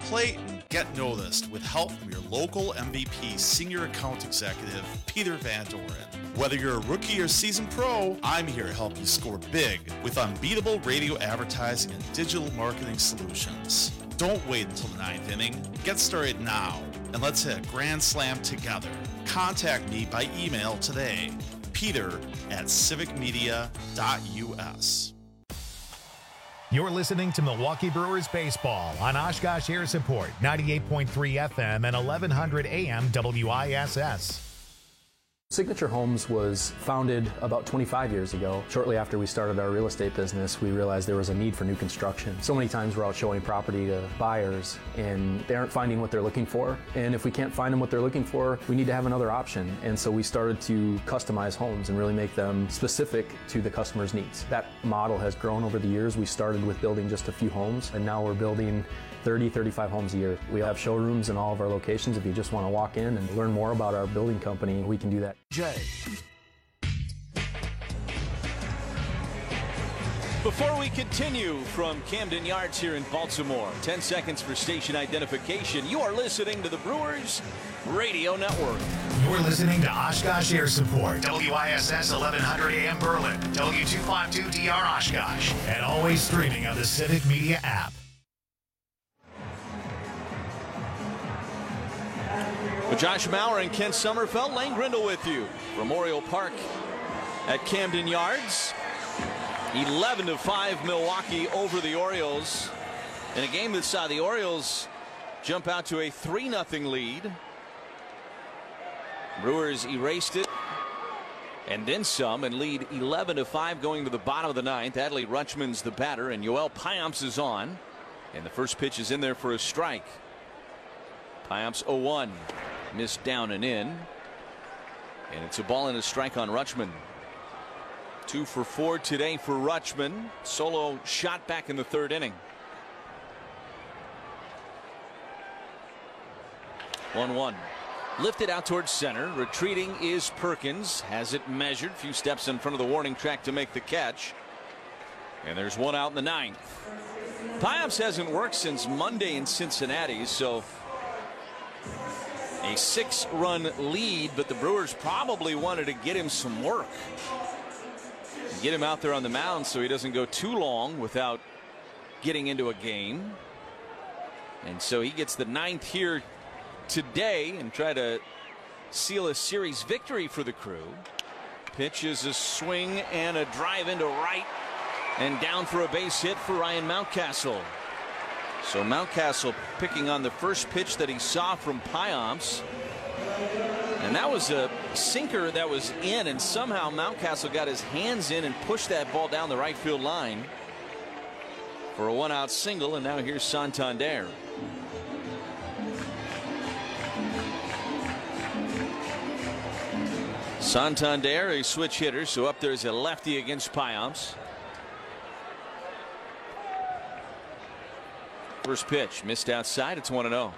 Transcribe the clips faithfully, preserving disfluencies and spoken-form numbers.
plate and get noticed with help from your local M V P Senior Account Executive, Peter Van Doren. Whether you're a rookie or seasoned pro, I'm here to help you score big with unbeatable radio advertising and digital marketing solutions. Don't wait until the ninth inning. Get started now, and let's hit a grand slam together. Contact me by email today, peter at civic media dot u s. You're listening to Milwaukee Brewers Baseball on Oshkosh Air Support, ninety-eight point three F M and eleven hundred A M W I S S. Signature Homes was founded about twenty-five years ago. Shortly after we started our real estate business, we realized there was a need for new construction. So many times we're out showing property to buyers and they aren't finding what they're looking for. And if we can't find them what they're looking for, we need to have another option. And so we started to customize homes and really make them specific to the customer's needs. That model has grown over the years. We started with building just a few homes, and now we're building thirty, thirty-five homes a year. We have showrooms in all of our locations. If you just want to walk in and learn more about our building company, we can do that. Jay. Before we continue from Camden Yards here in Baltimore, ten seconds for station identification. You are listening to the Brewers Radio Network. You're listening to Oshkosh Air Support, W I S S eleven hundred A M Berlin, W two fifty-two D R Oshkosh, and always streaming on the Civic Media app. With Josh Maurer and Ken Sommerfeld, Lane Grindle with you from Oriole Park at Camden Yards. eleven to five Milwaukee over the Orioles in a game that saw the Orioles jump out to a three nothing lead. Brewers erased it and then some and lead eleven to five going to the bottom of the ninth. Adley Rutschman's the batter and Yoel Payamps is on, and the first pitch is in there for a strike. Payamps oh one. Missed down and in, and it's a ball and a strike on Rutschman. Two for four today for Rutschman. Solo shot back in the third inning. one one. Lifted out towards center. Retreating is Perkins. Has it measured. Few steps in front of the warning track to make the catch. And there's one out in the ninth. Payamps hasn't worked since Monday in Cincinnati, so a six run lead, but the Brewers probably wanted to get him some work. Get him out there on the mound so he doesn't go too long without getting into a game. And so he gets the ninth here today and try to seal a series victory for the Crew. Pitch is a swing and a drive into right and down for a base hit for Ryan Mountcastle. So Mountcastle picking on the first pitch that he saw from Payamps. And that was a sinker that was in, and somehow Mountcastle got his hands in and pushed that ball down the right field line for a one out single. And now here's Santander. Santander, a switch hitter, so up there's a lefty against Payamps. First pitch missed outside. It's one and oh.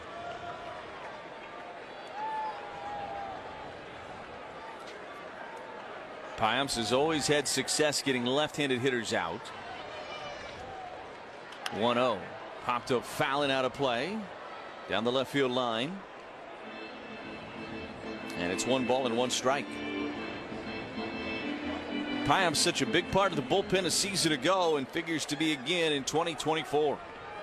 Payamps has always had success getting left-handed hitters out. one oh. Popped up fouling out of play down the left field line. And it's one ball and one strike. Payamps such a big part of the bullpen a season ago and figures to be again in twenty twenty-four.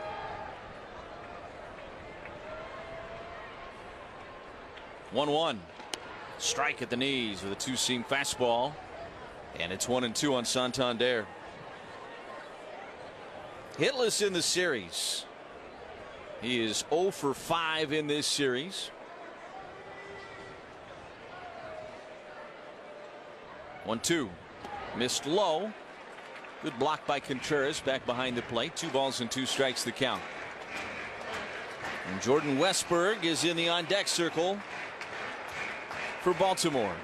one one. Strike at the knees with a two-seam fastball. And it's one and two on Santander. Hitless in the series. He is oh for five in this series. one two. Missed low. Good block by Contreras back behind the plate. Two balls and two strikes the count. And Jordan Westburg is in the on deck circle for Baltimore.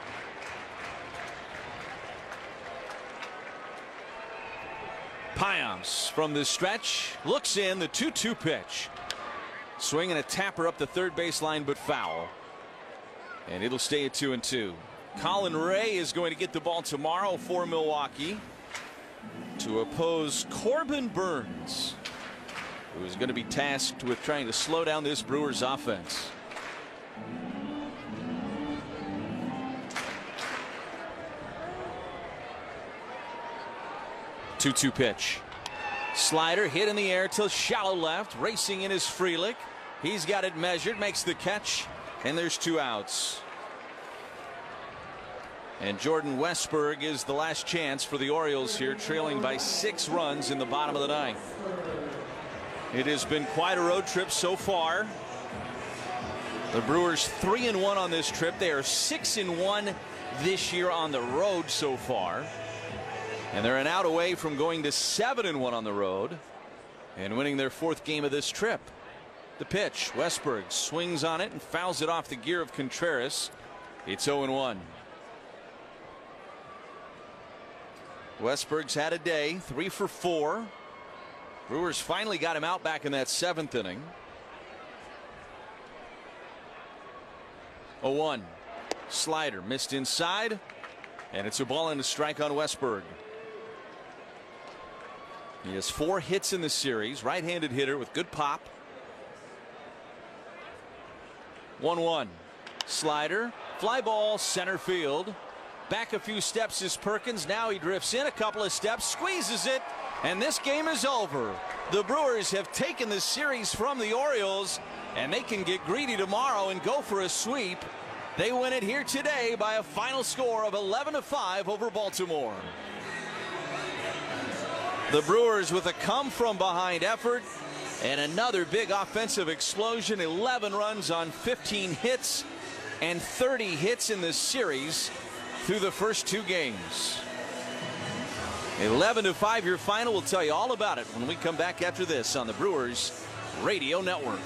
Payamps from the stretch looks in, the two two pitch. Swing and a tapper up the third baseline, but foul. And it'll stay at two and two. Colin Ray is going to get the ball tomorrow for Milwaukee to oppose Corbin Burns. who is going to be tasked with trying to slow down this Brewers offense. two two pitch. Slider hit in the air to shallow left. Racing in his Frelick. He's got it measured, makes the catch, and there's two outs. And Jordan Westburg is the last chance for the Orioles here, trailing by six runs in the bottom of the ninth. It has been quite a road trip so far. The Brewers three and one on this trip. They are six and one this year on the road so far. And they're an out away from going to seven and one on the road and winning their fourth game of this trip. The pitch, Westburg swings on it and fouls it off the gear of Contreras. It's oh and one. Westburg's had a day, three for four. Brewers finally got him out back in that seventh inning. oh one. Slider missed inside, and it's a ball and a strike on Westburg. He has four hits in the series. Right-handed hitter with good pop. one one. Slider. Fly ball center field. Back a few steps is Perkins. Now he drifts in a couple of steps. Squeezes it. And this game is over. The Brewers have taken the series from the Orioles. And they can get greedy tomorrow and go for a sweep. They win it here today by a final score of eleven to five over Baltimore. The Brewers with a come-from-behind effort and another big offensive explosion. eleven runs on fifteen hits and thirty hits in this series through the first two games. eleven to five your final. We'll tell you all about it when we come back after this on the Brewers Radio Network.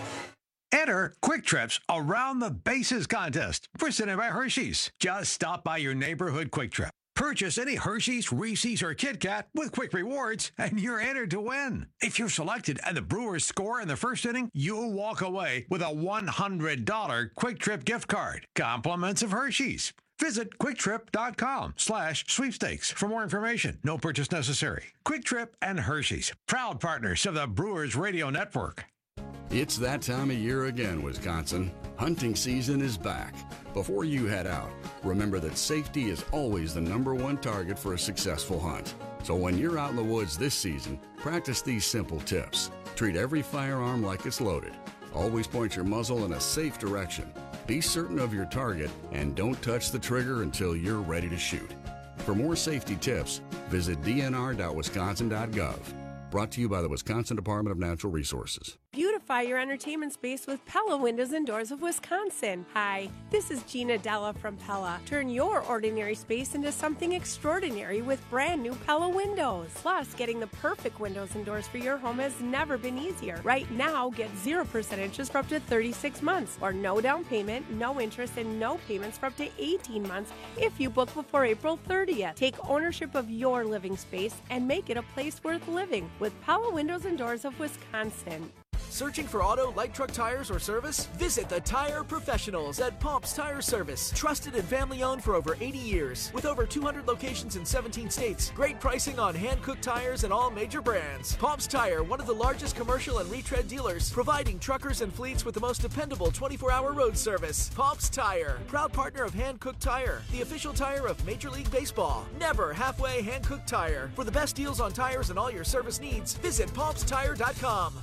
Enter Quick Trips Around the Bases contest presented by Hershey's. Just stop by your neighborhood Quick Trip. Purchase any Hershey's, Reese's, or Kit Kat with Quick Rewards, and you're entered to win. If you're selected and the Brewers score in the first inning, you'll walk away with a one hundred dollars Quick Trip gift card. Compliments of Hershey's. Visit quicktrip.com slash sweepstakes for more information. No purchase necessary. Quick Trip and Hershey's, proud partners of the Brewers Radio Network. It's that time of year again, Wisconsin. Hunting season is back. Before you head out, remember that safety is always the number one target for a successful hunt. So when you're out in the woods this season, practice these simple tips. Treat every firearm like it's loaded. Always point your muzzle in a safe direction. Be certain of your target and don't touch the trigger until you're ready to shoot. For more safety tips, visit d n r dot wisconsin dot gov. Brought to you by the Wisconsin Department of Natural Resources. Beautify your entertainment space with Pella Windows and Doors of Wisconsin. Hi, this is Gina Della from Pella. Turn your ordinary space into something extraordinary with brand new Pella windows. Plus, getting the perfect windows and doors for your home has never been easier. Right now, get zero percent interest for up to thirty-six months, or no down payment, no interest, and no payments for up to eighteen months if you book before April thirtieth. Take ownership of your living space and make it a place worth living with Pella Windows and Doors of Wisconsin. Searching for auto, light truck tires, or service? Visit the Tire Professionals at Pomp's Tire Service. Trusted and family owned for over eighty years. With over two hundred locations in seventeen states. Great pricing on hand-cooked tires and all major brands. Pomp's Tire, one of the largest commercial and retread dealers, providing truckers and fleets with the most dependable twenty-four hour road service. Pomp's Tire, proud partner of Hand-Cooked Tire, the official tire of Major League Baseball. Never halfway hand-cooked tire. For the best deals on tires and all your service needs, visit pomps tire dot com.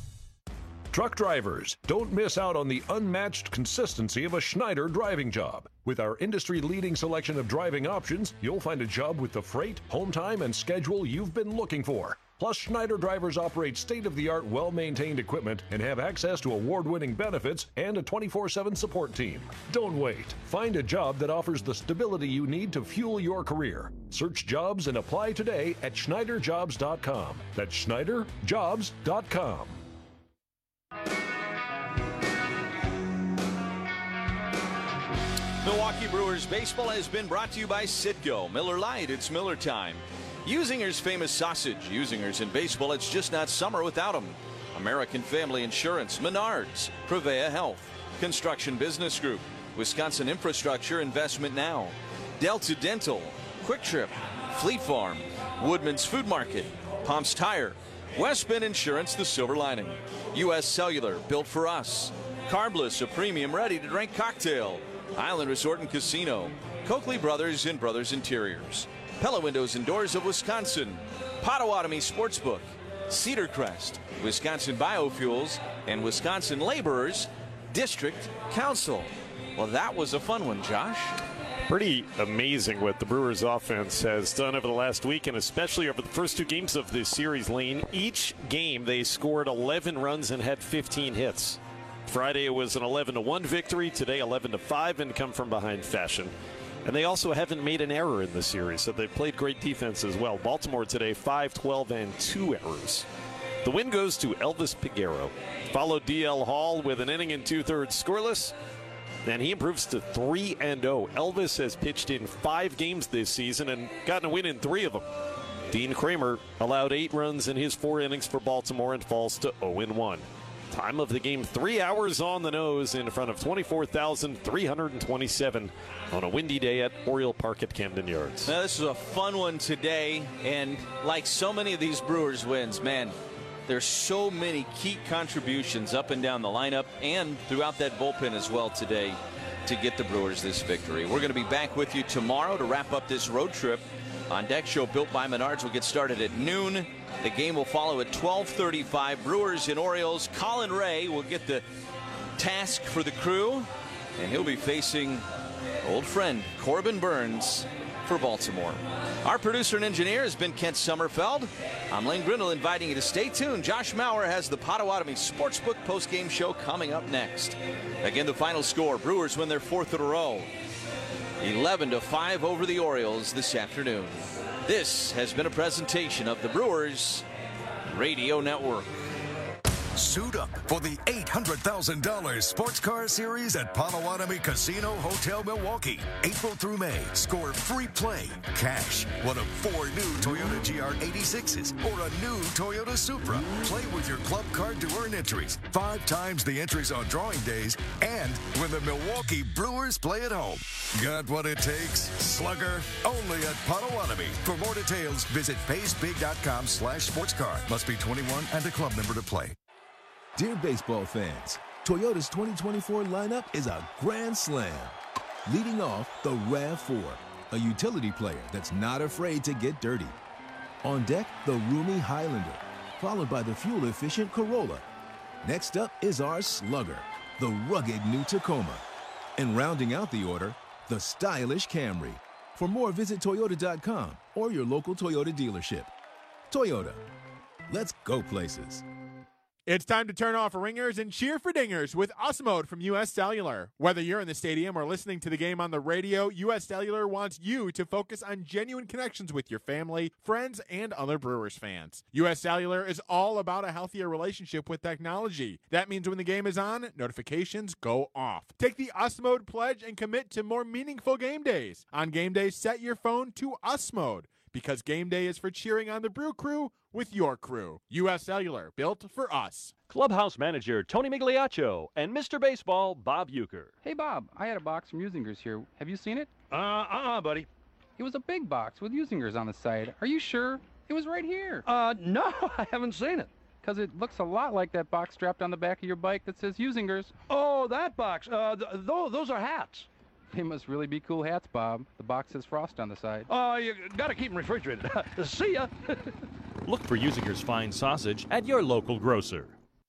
Truck drivers, don't miss out on the unmatched consistency of a Schneider driving job. With our industry-leading selection of driving options, you'll find a job with the freight, home time, and schedule you've been looking for. Plus, Schneider drivers operate state-of-the-art, well-maintained equipment and have access to award-winning benefits and a twenty-four seven support team. Don't wait. Find a job that offers the stability you need to fuel your career. Search jobs and apply today at schneider jobs dot com. That's schneider jobs dot com. Milwaukee Brewers baseball has been brought to you by Citgo. Miller Lite, it's Miller time. Usinger's famous sausage. Usinger's in baseball, it's just not summer without them. American Family Insurance, Menards, Prevea Health, Construction Business Group, Wisconsin Infrastructure Investment Now, Delta Dental, Quick Trip, Fleet Farm, Woodman's Food Market, Pomp's Tire, West Bend Insurance, the silver lining. U S Cellular, built for us. Carbless, a premium ready-to-drink cocktail. Island Resort and Casino. Coakley Brothers and Brothers Interiors. Pella Windows and Doors of Wisconsin. Potawatomi Sportsbook. Cedar Crest, Wisconsin Biofuels, and Wisconsin Laborers District Council. Well, that was a fun one, Josh. Pretty amazing what the Brewers offense has done over the last week, and especially over the first two games of this series, Lane. Each game they scored eleven runs and had fifteen hits. Friday it was an eleven to one victory. Today eleven to five in come from behind fashion. And they also haven't made an error in the series, so they've played great defense as well. Baltimore today five, twelve, and two errors. The win goes to Elvis Peguero. Followed D L Hall with an inning and two-thirds scoreless. And he improves to three and oh. Elvis has pitched in five games this season and gotten a win in three of them. Dean Kramer allowed eight runs in his four innings for Baltimore and falls to oh and one. Time of the game, three hours on the nose in front of twenty-four thousand three hundred twenty-seven on a windy day at Oriole Park at Camden Yards. Now, this is a fun one today, and like so many of these Brewers wins, man, there's so many key contributions up and down the lineup and throughout that bullpen as well today to get the Brewers this victory. We're going to be back with you tomorrow to wrap up this road trip. On Deck Show built by Menards will get started at noon. The game will follow at twelve thirty-five. Brewers and Orioles. Colin Ray will get the task for the crew, and he'll be facing old friend Corbin Burns for Baltimore. Our producer and engineer has been Kent Sommerfeld. I'm Lane Grindle inviting you to stay tuned. Josh Maurer has the Potawatomi Sportsbook postgame show coming up next. Again, the final score, Brewers win their fourth in a row. eleven to five over the Orioles this afternoon. This has been a presentation of the Brewers Radio Network. Suit up for the eight hundred thousand dollars Sports Car Series at Potawatomi Casino Hotel Milwaukee. April through May, score free play, cash, one of four new Toyota G R eighty-sixes, or a new Toyota Supra. Play with your club card to earn entries, five times the entries on drawing days, and when the Milwaukee Brewers play at home. Got what it takes? Slugger, only at Potawatomi. For more details, visit paysbig.com slash sportscar. Must be twenty-one and a club member to play. Dear baseball fans, Toyota's twenty twenty-four lineup is a grand slam. Leading off, the RAV four, a utility player that's not afraid to get dirty. On deck, the roomy Highlander, followed by the fuel-efficient Corolla. Next up is our Slugger, the rugged new Tacoma. And rounding out the order, the stylish Camry. For more, visit Toyota dot com or your local Toyota dealership. Toyota, let's go places. It's time to turn off ringers and cheer for dingers with US Mode from U S Cellular. Whether you're in the stadium or listening to the game on the radio, U S Cellular wants you to focus on genuine connections with your family, friends, and other Brewers fans. U S Cellular is all about a healthier relationship with technology. That means when the game is on, notifications go off. Take the US Mode pledge and commit to more meaningful game days. On game days, set your phone to US Mode, because game day is for cheering on the Brew Crew with your crew. U S Cellular, built for us. Clubhouse manager Tony Migliaccio and Mister Baseball Bob Uecker. Hey Bob, I had a box from Usingers here. Have you seen it? Uh, uh-uh, buddy. It was a big box with Usingers on the side. Are you sure? It was right here. Uh, no, I haven't seen it. Because it looks a lot like that box strapped on the back of your bike that says Usingers. Oh, that box. Uh, th- th- those are hats. They must really be cool hats, Bob. The box has frost on the side. Oh, uh, you gotta keep them refrigerated. See ya. Look for Usinger's fine sausage at your local grocer.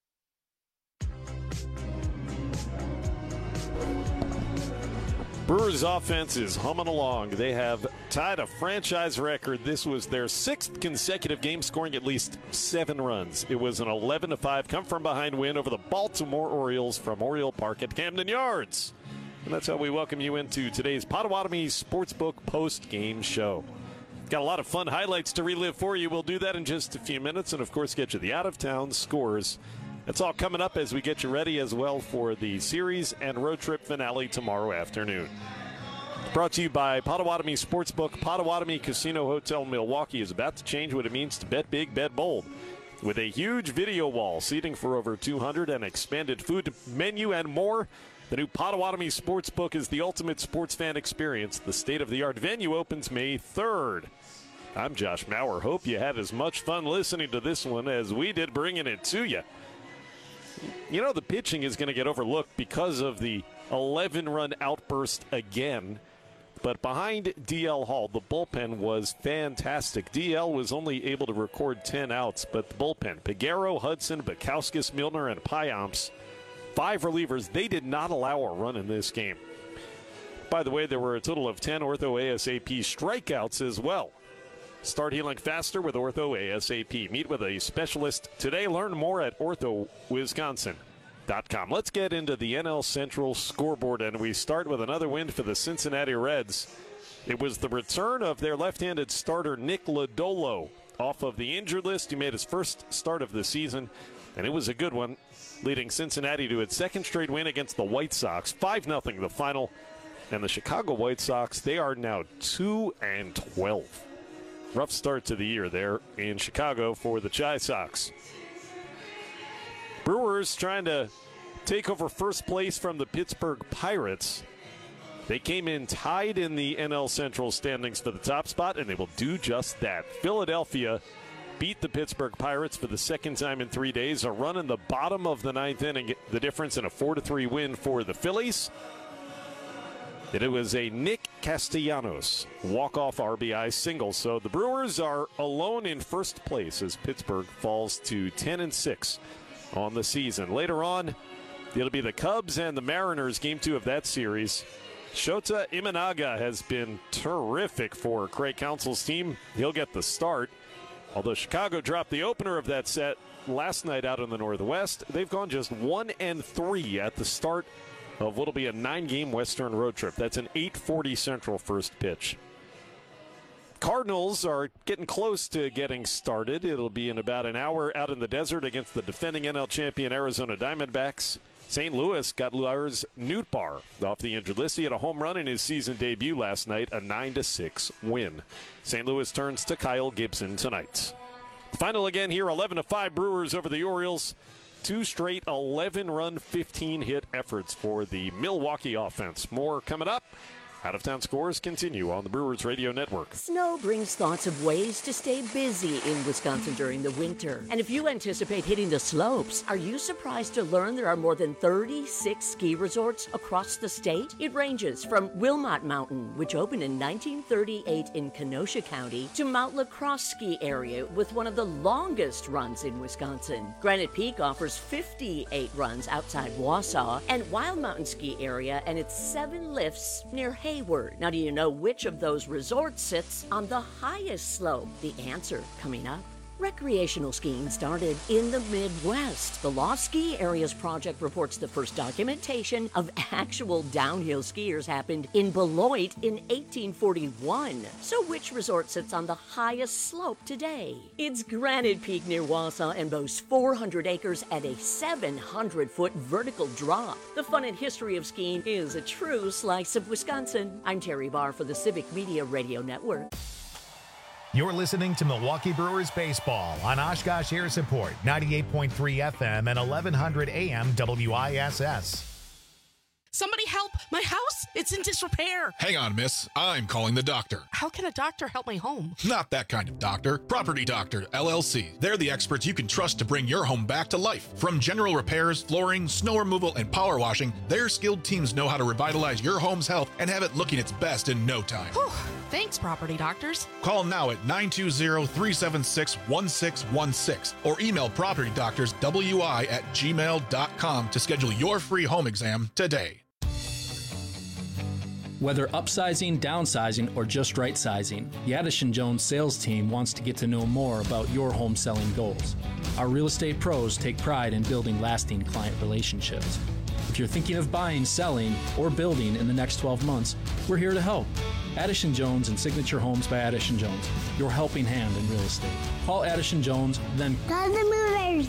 Brewers offense is humming along. They have tied a franchise record. This was their sixth consecutive game scoring at least seven runs. It was an eleven to five come-from-behind win over the Baltimore Orioles from Oriole Park at Camden Yards. And that's how we welcome you into today's Potawatomi Sportsbook post-game show. Got a lot of fun highlights to relive for you. We'll do that in just a few minutes and, of course, get you the out-of-town scores. That's all coming up as we get you ready as well for the series and road trip finale tomorrow afternoon. Brought to you by Potawatomi Sportsbook. Potawatomi Casino Hotel Milwaukee is about to change what it means to bet big, bet bold. With a huge video wall, seating for over two hundred, and expanded food menu and more, the new Potawatomi Sportsbook is the ultimate sports fan experience. The state-of-the-art venue opens May third. I'm Josh Maurer. Hope you had as much fun listening to this one as we did bringing it to you. You know, the pitching is going to get overlooked because of the eleven-run outburst again. But behind D L Hall, the bullpen was fantastic. D L was only able to record ten outs, but the bullpen, Peguero, Hudson, Bukowskis, Milner, and Payamps, five relievers, they did not allow a run in this game. By the way, there were a total of ten Ortho A S A P strikeouts as well. Start healing faster with Ortho A S A P. Meet with a specialist today. Learn more at ortho wisconsin dot com. Let's get into the N L Central scoreboard, and we start with another win for the Cincinnati Reds. It was the return of their left-handed starter, Nick Lodolo, off of the injured list. He made his first start of the season, and it was a good one, leading Cincinnati to its second straight win against the White Sox. five nothing the final, and the Chicago White Sox, they are now two and twelve. Rough start to the year there in Chicago for the Chi Sox. Brewers trying to take over first place from the Pittsburgh Pirates. They came in tied in the N L Central standings for the top spot, and they will do just that. Philadelphia beat the Pittsburgh Pirates for the second time in three days. A run in the bottom of the ninth inning, the difference in a four to three win for the Phillies. And it was a Nick Castellanos walk-off R B I single. So the Brewers are alone in first place as Pittsburgh falls to ten and six on the season. Later on, it'll be the Cubs and the Mariners, game two of that series. Shota Imanaga has been terrific for Craig Counsell's team. He'll get the start. Although Chicago dropped the opener of that set last night out in the Northwest, they've gone just one and three at the start of what'll be a nine-game Western road trip. That's an eight forty Central first pitch. Cardinals are getting close to getting started. It'll be in about an hour out in the desert against the defending N L champion Arizona Diamondbacks. Saint Louis got Lars Nootbaar off the injured list. He had a home run in his season debut last night, a nine to six win. Saint Louis turns to Kyle Gibson tonight. Final again here, eleven to five Brewers over the Orioles. Two straight eleven-run, fifteen-hit efforts for the Milwaukee offense. More coming up. Out-of-town scores continue on the Brewers Radio Network. Snow brings thoughts of ways to stay busy in Wisconsin during the winter. And if you anticipate hitting the slopes, are you surprised to learn there are more than thirty-six ski resorts across the state? It ranges from Wilmot Mountain, which opened in nineteen thirty-eight in Kenosha County, to Mount Lacrosse Ski Area with one of the longest runs in Wisconsin. Granite Peak offers fifty-eight runs outside Wausau, and Wild Mountain Ski Area and its seven lifts near Hayward. Now, do you know which of those resorts sits on the highest slope? The answer coming up. Recreational skiing started in the Midwest. The Lost Ski Areas Project reports the first documentation of actual downhill skiers happened in Beloit in eighteen forty-one. So which resort sits on the highest slope today? It's Granite Peak near Wausau and boasts four hundred acres and a seven hundred foot vertical drop. The fun and history of skiing is a true slice of Wisconsin. I'm Terry Barr for the Civic Media Radio Network. You're listening to Milwaukee Brewers Baseball on Oshkosh Air Support, ninety-eight point three F M and eleven hundred A M W I S S. Somebody help! My house! It's in disrepair! Hang on, miss. I'm calling the doctor. How can a doctor help my home? Not that kind of doctor. Property Doctor, L L C. They're the experts you can trust to bring your home back to life. From general repairs, flooring, snow removal, and power washing, their skilled teams know how to revitalize your home's health and have it looking its best in no time. Whew. Thanks, Property Doctors. Call now at nine two zero, three seven six, one six one six or email property doctors w i at gmail dot com to schedule your free home exam today. Whether upsizing, downsizing, or just right sizing, the Addison Jones sales team wants to get to know more about your home selling goals. Our real estate pros take pride in building lasting client relationships. If you're thinking of buying, selling, or building in the next twelve months, we're here to help. Addison Jones and Signature Homes by Addison Jones, your helping hand in real estate. Call Addison Jones, then call the movers.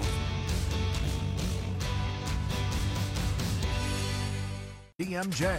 D M J.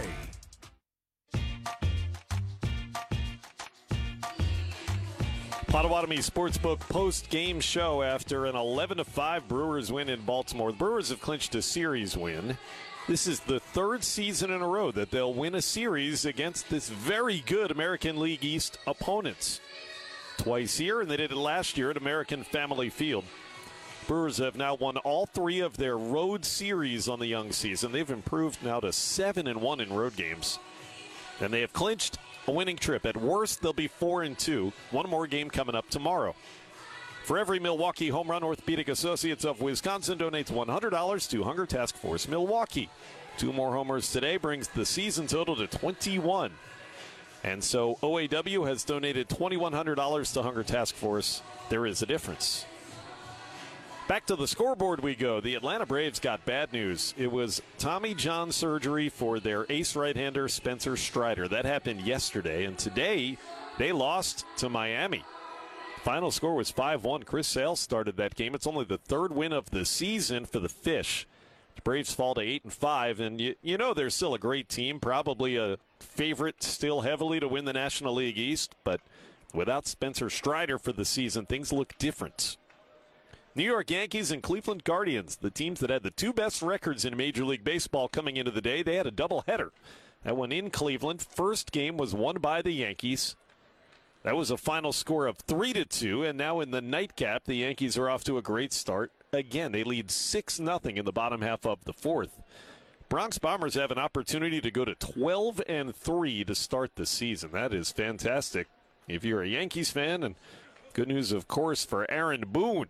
Potawatomi Sportsbook post-game show after an eleven to five Brewers win in Baltimore. The Brewers have clinched a series win. This is the third season in a row that they'll win a series against this very good American League East opponents. twice here, and they did it last year at American Family Field. Brewers have now won all three of their road series on the young season. They've improved now to seven and one in road games, and they have clinched a winning trip. At worst, they'll be four and two. One more game coming up tomorrow. For every Milwaukee home run, Orthopedic Associates of Wisconsin donates one hundred dollars to Hunger Task Force Milwaukee. Two more homers today brings the season total to twenty-one. And so O A W has donated two thousand one hundred dollars to Hunger Task Force. There is a difference. Back to the scoreboard we go. The Atlanta Braves got bad news. It was Tommy John surgery for their ace right-hander Spencer Strider. That happened yesterday, and today they lost to Miami. Final score was five one. Chris Sale started that game. It's only the third win of the season for the Fish. The Braves fall to eight and five, and you, you know they're still a great team, probably a favorite still heavily to win the National League East, but without Spencer Strider for the season, things look different. New York Yankees and Cleveland Guardians, the teams that had the two best records in Major League Baseball coming into the day, they had a doubleheader. That one in Cleveland. First game was won by the Yankees. That was a final score of three to two, and now in the nightcap, the Yankees are off to a great start. Again, they lead six nothing in the bottom half of the fourth. Bronx Bombers have an opportunity to go to twelve and three to start the season. That is fantastic if you're a Yankees fan, and good news, of course, for Aaron Boone.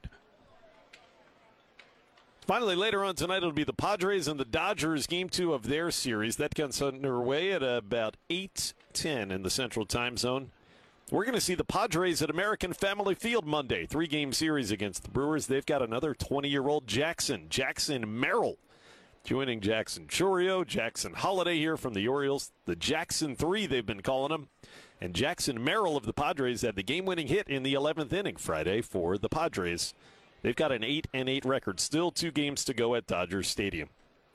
Finally, later on tonight, it'll be the Padres and the Dodgers, game two of their series. That gets underway at about eight ten in the Central Time Zone. We're going to see the Padres at American Family Field Monday. Three-game series against the Brewers. They've got another twenty-year-old Jackson, Jackson Merrill, joining Jackson Chourio, Jackson Holiday here from the Orioles. The Jackson three, they've been calling him. And Jackson Merrill of the Padres had the game-winning hit in the eleventh inning Friday for the Padres. They've got an eight and eight record. Still two games to go at Dodger Stadium.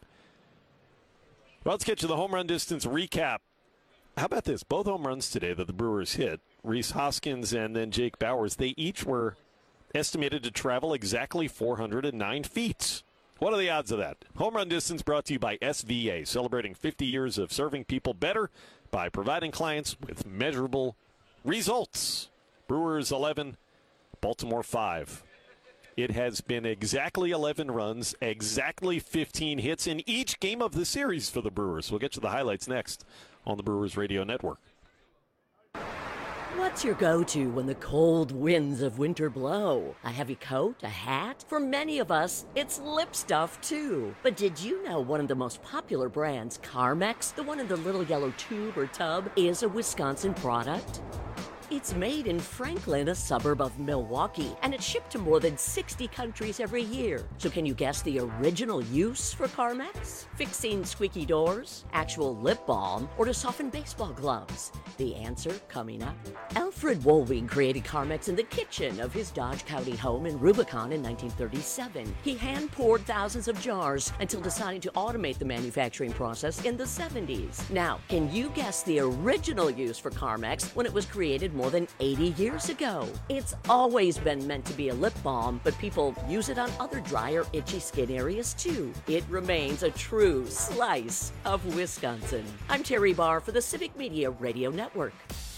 Well, let's get to the home run distance recap. How about this? Both home runs today that the Brewers hit, Rhys Hoskins and then Jake Bauers, they each were estimated to travel exactly four hundred nine feet. What are the odds of that? Home run distance brought to you by S V A, celebrating fifty years of serving people better by providing clients with measurable results. Brewers eleven, Baltimore five. It has been exactly eleven runs, exactly fifteen hits in each game of the series for the Brewers. We'll get to the highlights next on the Brewers Radio Network. What's your go-to when the cold winds of winter blow? A heavy coat? A hat? For many of us, it's lip stuff, too. But did you know one of the most popular brands, Carmex, the one in the little yellow tube or tub, is a Wisconsin product? It's made in Franklin, a suburb of Milwaukee, and it's shipped to more than sixty countries every year. So can you guess the original use for Carmex? Fixing squeaky doors, actual lip balm, or to soften baseball gloves? The answer coming up. Alfred Wohlwing created Carmex in the kitchen of his Dodge County home in Rubicon in nineteen thirty-seven. He hand-poured thousands of jars until deciding to automate the manufacturing process in the seventies. Now, can you guess the original use for Carmex when it was created more than eighty years ago? It's always been meant to be a lip balm, but people use it on other dry or itchy skin areas too. It remains a true slice of Wisconsin. I'm Terry Barr for the Civic Media Radio Network.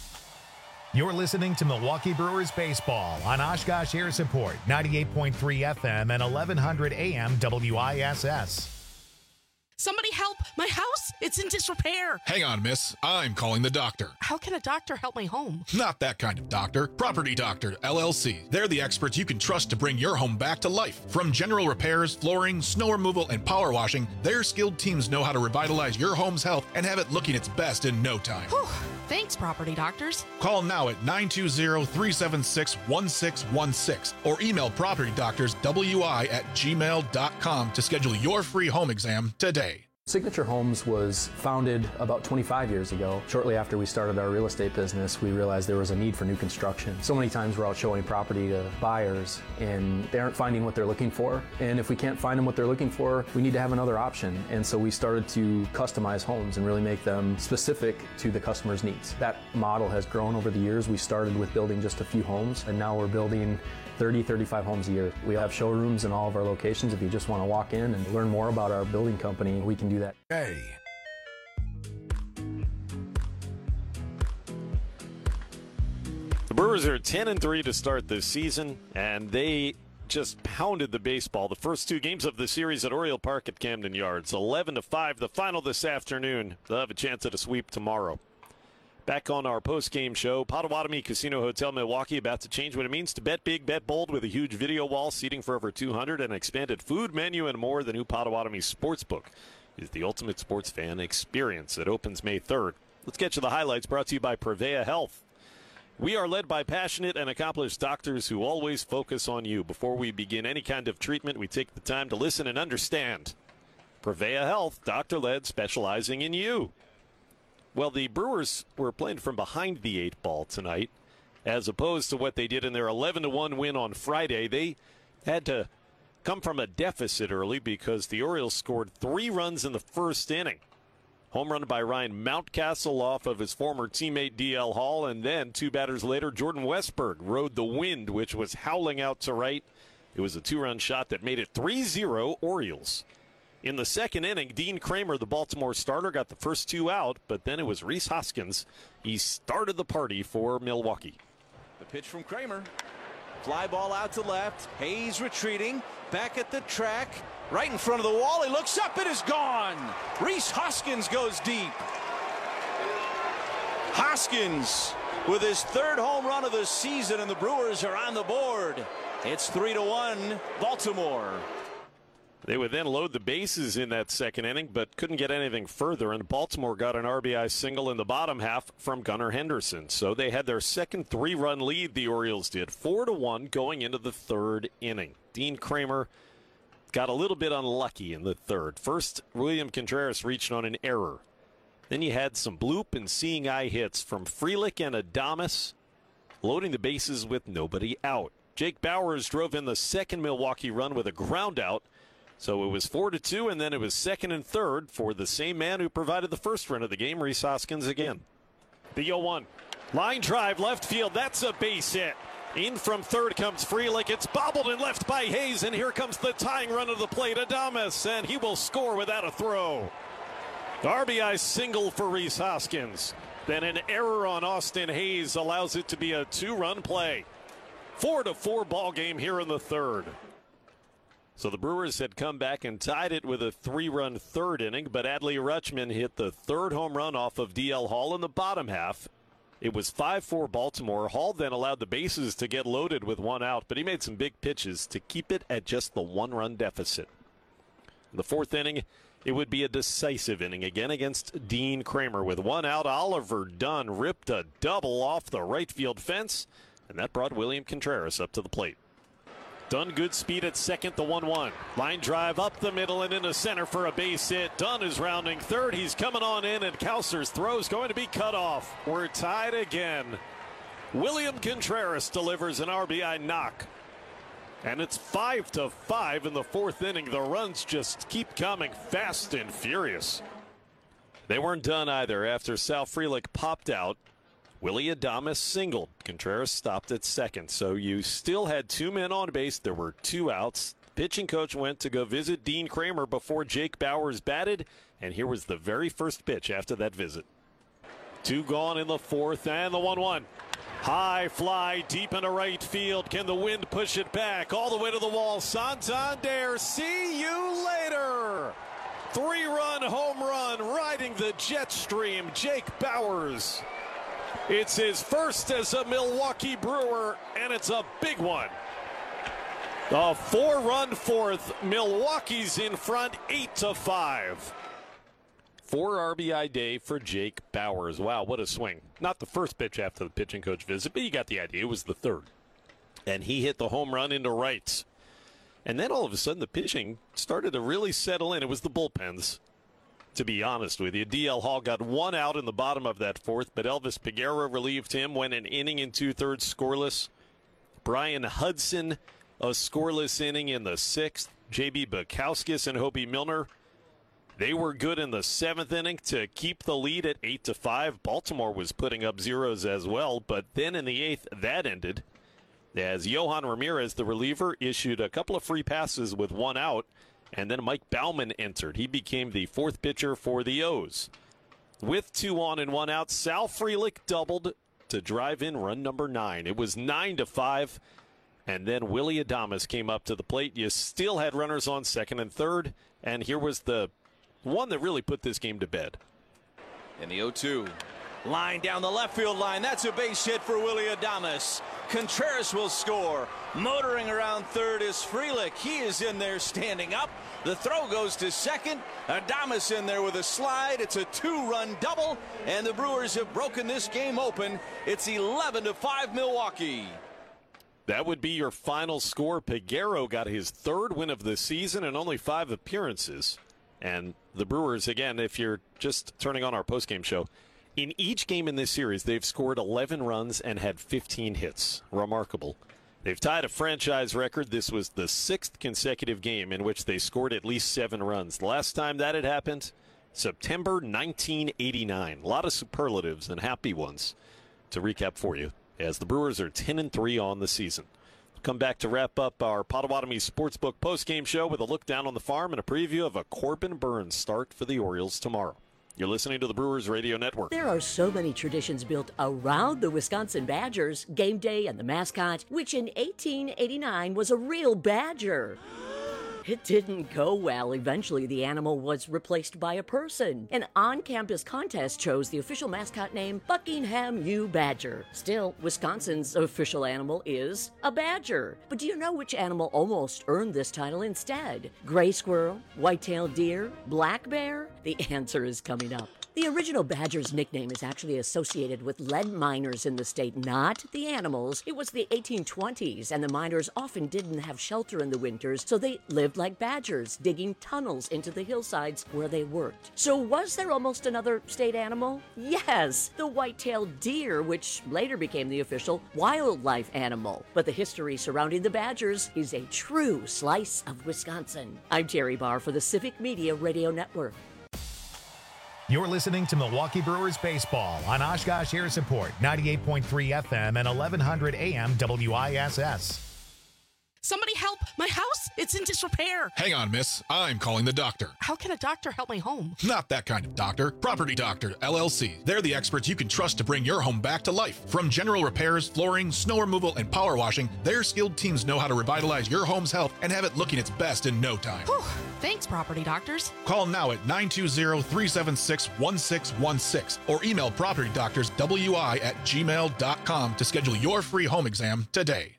You're listening to Milwaukee Brewers baseball on Oshkosh Air Support, ninety-eight point three F M and eleven hundred A M W I S S. Somebody help! My house! It's in disrepair! Hang on, miss. I'm calling the doctor. How can a doctor help my home? Not that kind of doctor. Property Doctor, L L C. They're the experts you can trust to bring your home back to life. From general repairs, flooring, snow removal, and power washing, their skilled teams know how to revitalize your home's health and have it looking its best in no time. Whew. Thanks, Property Doctors. Call now at nine two zero, three seven six, one six one six or email Property Doctors W I at gmail dot com to schedule your free home exam today. Signature Homes was founded about twenty-five years ago. Shortly after we started our real estate business, we realized there was a need for new construction. So many times we're out showing property to buyers and they aren't finding what they're looking for. And if we can't find them what they're looking for, we need to have another option. And so we started to customize homes and really make them specific to the customer's needs. That model has grown over the years. We started with building just a few homes, and now we're building thirty, thirty-five homes a year. We have showrooms in all of our locations. If you just want to walk in and learn more about our building company, we can do that. Hey. The Brewers are ten and three to start this season, and they just pounded the baseball the first two games of the series at Oriole Park at Camden Yards. eleven to five, the final this afternoon. They'll have a chance at a sweep tomorrow. Back on our post-game show, Potawatomi Casino Hotel Milwaukee about to change what it means to bet big, bet bold with a huge video wall, seating for over two hundred, an expanded food menu, and more. The new Potawatomi Sportsbook is the ultimate sports fan experience. It opens May third. Let's get you the highlights, brought to you by Prevea Health. We are led by passionate and accomplished doctors who always focus on you. Before we begin any kind of treatment, we take the time to listen and understand. Prevea Health, doctor-led, specializing in you. Well, the Brewers were playing from behind the eight ball tonight, as opposed to what they did in their eleven to one win on Friday. They had to come from a deficit early because the Orioles scored three runs in the first inning. Home run by Ryan Mountcastle off of his former teammate D L Hall, and then two batters later, Jordan Westberg rode the wind, which was howling out to right. It was a two-run shot that made it three zero Orioles. In the second inning, Dean Kramer, the Baltimore starter, got the first two out, but then it was Rhys Hoskins. He started the party for Milwaukee. The pitch from Kramer. Fly ball out to left. Hayes retreating. Back at the track. Right in front of the wall. He looks up. It is gone. Rhys Hoskins goes deep. Hoskins with his third home run of the season, and the Brewers are on the board. It's three to one, Baltimore. They would then load the bases in that second inning, but couldn't get anything further, and Baltimore got an R B I single in the bottom half from Gunnar Henderson. So they had their second three-run lead, the Orioles did, four to one going into the third inning. Dean Kramer got a little bit unlucky in the third. First, William Contreras reached on an error. Then you had some bloop and seeing eye hits from Frelick and Adames, loading the bases with nobody out. Jake Bauers drove in the second Milwaukee run with a ground out. So it was four to two, and then it was second and third for the same man who provided the first run of the game, Rhys Hoskins again. The oh one. Line drive, left field. That's a base hit. In from third comes Frelick. It's bobbled and left by Hayes, and here comes the tying run of the plate, Adames, and he will score without a throw. R B I single for Rhys Hoskins. Then an error on Austin Hayes allows it to be a two-run play. Four to four ball game here in the third. So the Brewers had come back and tied it with a three-run third inning, but Adley Rutschman hit the third home run off of D L Hall in the bottom half. It was five four Baltimore. Hall then allowed the bases to get loaded with one out, but he made some big pitches to keep it at just the one-run deficit. In the fourth inning, it would be a decisive inning again against Dean Kramer. With one out, Oliver Dunn ripped a double off the right field fence, and that brought William Contreras up to the plate. Dunn, good speed at second, the one one. Line drive up the middle and into center for a base hit. Dunn is rounding third. He's coming on in, and Kouser's throw is going to be cut off. We're tied again. William Contreras delivers an R B I knock. And it's five to five in the fourth inning. The runs just keep coming fast and furious. They weren't done either. After Sal Frelick popped out, Willy Adames singled. Contreras stopped at second. So you still had two men on base. There were two outs. The pitching coach went to go visit Dean Kramer before Jake Bauers batted. And here was the very first pitch after that visit. Two gone in the fourth, and the one one. High fly deep into right field. Can the wind push it back all the way to the wall? Santander, see you later. Three-run home run riding the jet stream. Jake Bauers. It's his first as a Milwaukee Brewer, and it's a big one. A four-run fourth. Milwaukee's in front, eight to five. Four R B I day for Jake Bauers. Wow, what a swing. Not the first pitch after the pitching coach visit, but you got the idea. It was the third. And he hit the home run into right. And then all of a sudden the pitching started to really settle in. It was the bullpens. To be honest with you, D L Hall got one out in the bottom of that fourth, but Elvis Peguero relieved him, went an inning and two-thirds scoreless. Brian Hudson, a scoreless inning in the sixth. J B Bukowskis and Hoby Milner, they were good in the seventh inning to keep the lead at eight to five. Baltimore was putting up zeros as well, but then in the eighth, that ended as Johan Ramirez, the reliever, issued a couple of free passes with one out. And then Mike Baumann entered. He became the fourth pitcher for the O's. With two on and one out, Sal Frelick doubled. to drive in run number nine. It was nine to five, and then Willy Adames came up to the plate. You still had runners on second and third, and here was the one that really put this game to bed. In the oh two, line down the left field line. That's a base hit for Willy Adames. Contreras will score. Motoring around third is Frelick. He is in there standing up. The throw goes to second. Adames in there with a slide. It's a two-run double, and the Brewers have broken this game open. It's eleven to five Milwaukee. That would be your final score. Peguero got his third win of the season in only five appearances. And the Brewers, again, if you're just turning on our postgame show, in each game in this series, they've scored eleven runs and had fifteen hits. Remarkable. They've tied a franchise record. This was the sixth consecutive game in which they scored at least seven runs. The last time that had happened, September nineteen eighty-nine. A lot of superlatives and happy ones to recap for you, as the Brewers are ten and three on the season. We'll come back to wrap up our Potawatomi Sportsbook postgame show with a look down on the farm and a preview of a Corbin Burns start for the Orioles tomorrow. You're listening to the Brewers Radio Network. There are so many traditions built around the Wisconsin Badgers, game day and the mascot, which in eighteen eighty-nine was a real badger. It didn't go well. Eventually, the animal was replaced by a person. An on-campus contest chose the official mascot name Buckingham U. Badger. Still, Wisconsin's official animal is a badger. But do you know which animal almost earned this title instead? Gray squirrel, white-tailed deer, black bear? The answer is coming up. The original badger's nickname is actually associated with lead miners in the state, not the animals. It was the eighteen twenties, and the miners often didn't have shelter in the winters, so they lived like badgers, digging tunnels into the hillsides where they worked. So was there almost another state animal? Yes, the white-tailed deer, which later became the official wildlife animal. But the history surrounding the Badgers is a true slice of Wisconsin. I'm Terry Barr for the Civic Media Radio Network. You're listening to Milwaukee Brewers Baseball on Oshkosh Air Support, ninety-eight point three F M and eleven hundred A M W I S S. Somebody help! My house, it's in disrepair. Hang on, miss. I'm calling the doctor. How can a doctor help my home? Not that kind of doctor. Property Doctor, L L C. They're the experts you can trust to bring your home back to life. From general repairs, flooring, snow removal, and power washing, their skilled teams know how to revitalize your home's health and have it looking its best in no time. Whew. Thanks, Property Doctors. Call now at nine two zero, three seven six, one six one six or email Property Doctors W I at gmail dot com to schedule your free home exam today.